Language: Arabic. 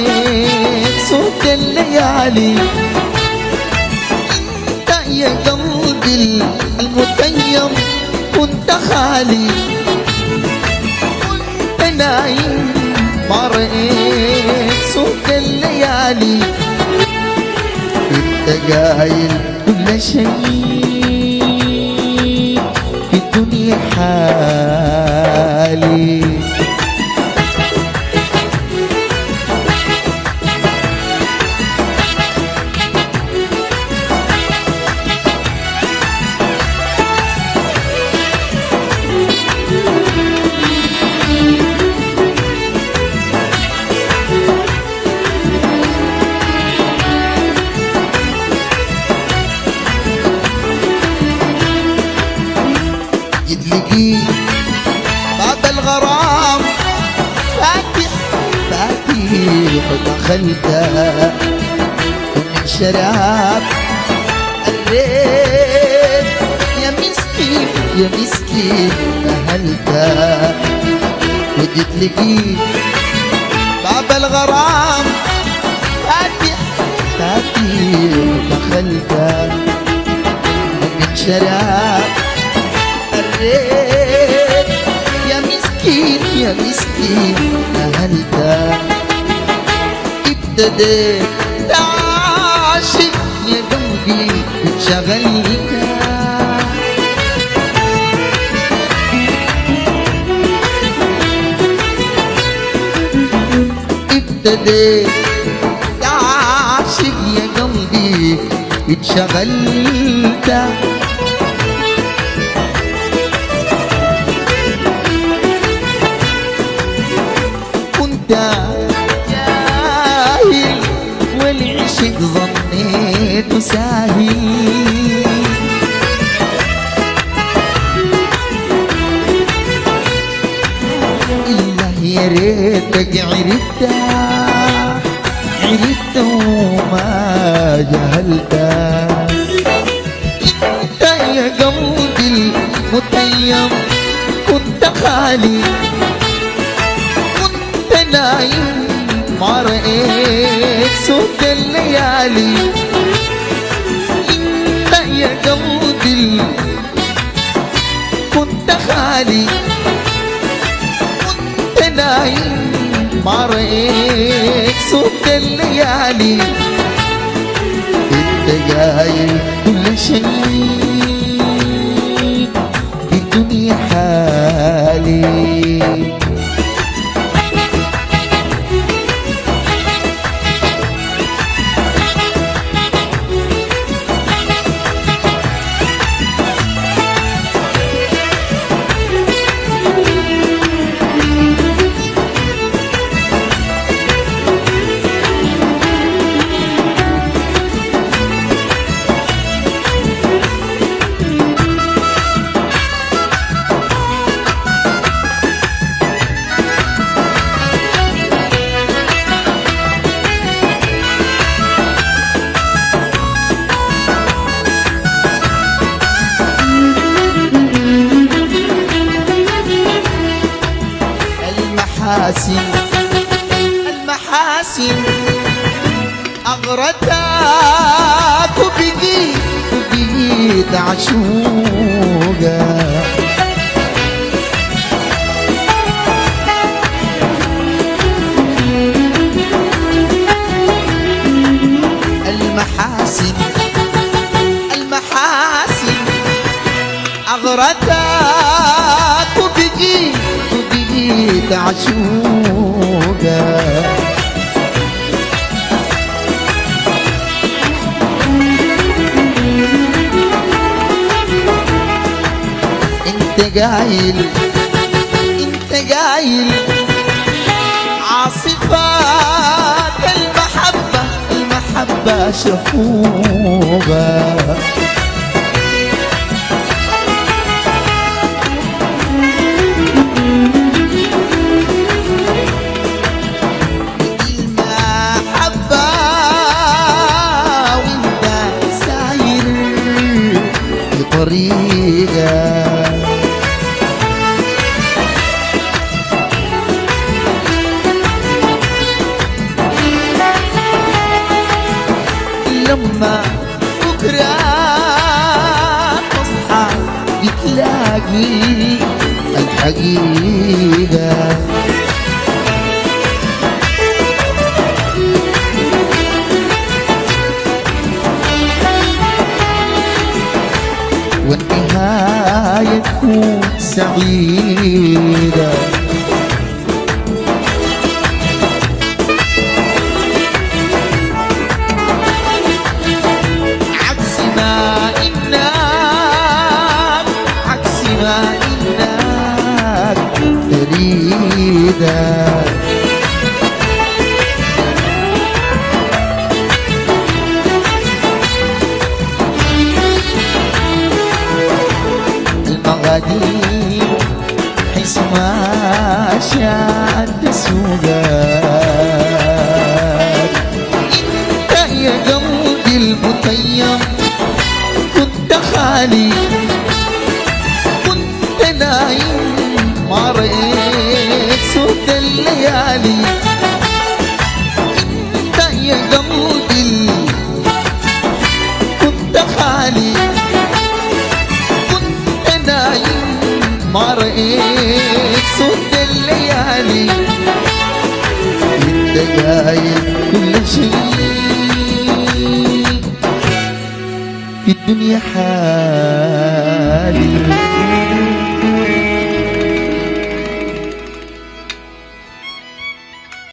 صوت الليالي. انت يا قلبي المتيم كنت خالي، كنت نايم ما رأيت صوت الليالي. انت قايل كل شيء في الدنيا حالي. يدلقي باب الغرام فاتح فاتح ودخلته ومن شراب الريت يا مسكين يا مسكين أهلته. وتدلقي باب الغرام فاتح فاتح ودخلته ومن شراب الريت يا مسكين يا مسكين أهلته. ابتديت تعاشق يا قلبي انشغلت، ابتديت تعاشق يا قلبي انشغلت. جاهل والعشق ظنيته ساهل، إلا يا ريتك عرفته عرفته وما جهلته. انت يا قلبي المتيم كنت خالي، نايم ما رأيت صوت الليالي. انت يا قلبي كنت خالي، كنت نايم ما رأيت صوت الليالي. انت قايل كل شيء في الدنيا حالي. المحاسن أغرتك وبقيت عشوقة. المحاسن أغرتك وبقيت عشوقة. انت قايل عاصفات المحبة شفوقة. طريقة لما بكرة تصحى بتلاقي الحقيقة. والنهاية تكون سعيدة. عكس ما إنك تريده. المقادير حيث ما شاءت تسوقك. انت يا قلبي المتيم كنت خالي، كنت نايم ما رأيت صوت الليالي. انت يا قلبي كنت خالي، ما رأيت صوت الليالي. انت قايل كل شيء في الدنيا حال.